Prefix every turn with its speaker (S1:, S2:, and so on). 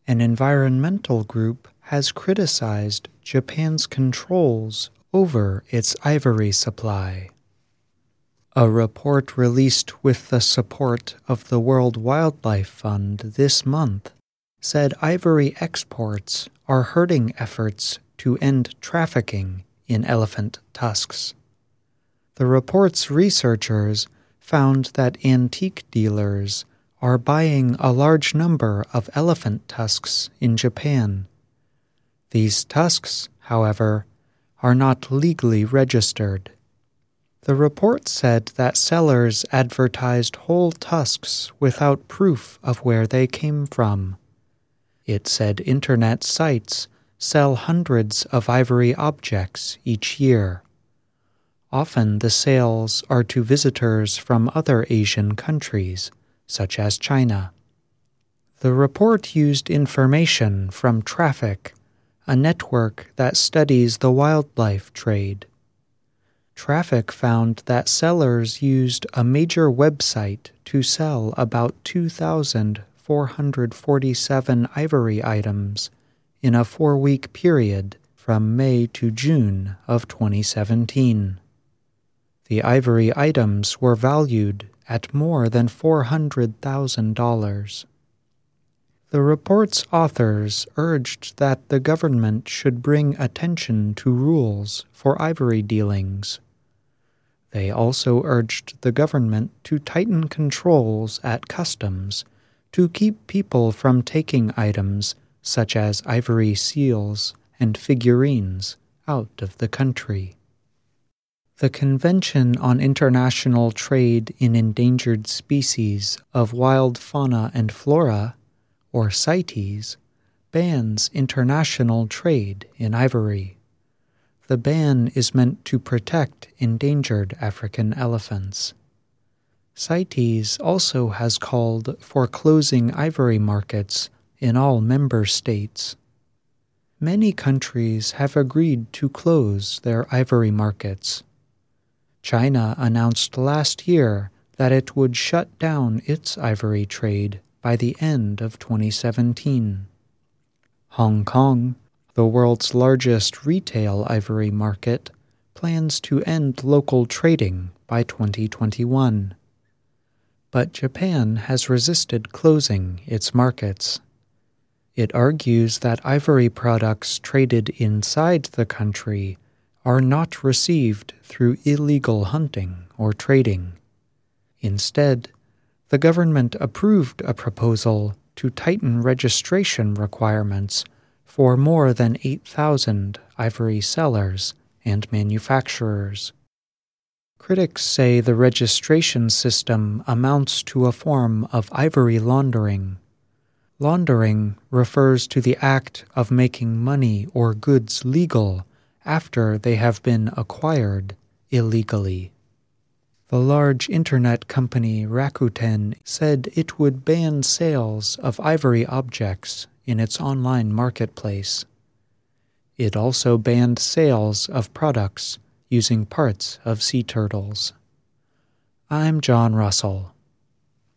S1: an environmental group has criticized Japan's controls over its ivory supply. A report released with the support of the World Wildlife Fund this month said ivory exports are hurting efforts to end trafficking in elephant tusks. The report's researchers found that antique dealers are buying a large number of elephant tusks in Japan. These tusks, however, are not legally registered. The report said that sellers advertised whole tusks without proof of where they came from. It said internet sites sell hundreds of ivory objects each year. Often the sales are to visitors from other Asian countries, such as China. The report used information from Traffic, a network that studies the wildlife trade. Traffic found that sellers used a major website to sell about 2,447 ivory items in a 4-week period from May to June of 2017. The ivory items were valued at more than $400,000. The report's authors urged that the government should bring attention to rules for ivory dealings. They also urged the government to tighten controls at customs to keep people from taking items such as ivory seals and figurines out of the country. The Convention on International Trade in Endangered Species of Wild Fauna and Flora, or CITES, bans international trade in ivory. The ban is meant to protect endangered African elephants. CITES also has called for closing ivory markets in all member states. Many countries have agreed to close their ivory markets. China announced last year that it would shut down its ivory trade by the end of 2017. Hong Kong, the world's largest retail ivory market, plans to end local trading by 2021. But Japan has resisted closing its markets. It argues that ivory products traded inside the country are not received through illegal hunting or trading. Instead, the government approved a proposal to tighten registration requirements for more than 8,000 ivory sellers and manufacturers. Critics say the registration system amounts to a form of ivory laundering. Laundering refers to the act of making money or goods legal after they have been acquired illegally. The large internet company Rakuten said it would ban sales of ivory objects in its online marketplace. It also banned sales of products using parts of sea turtles. I'm John Russell.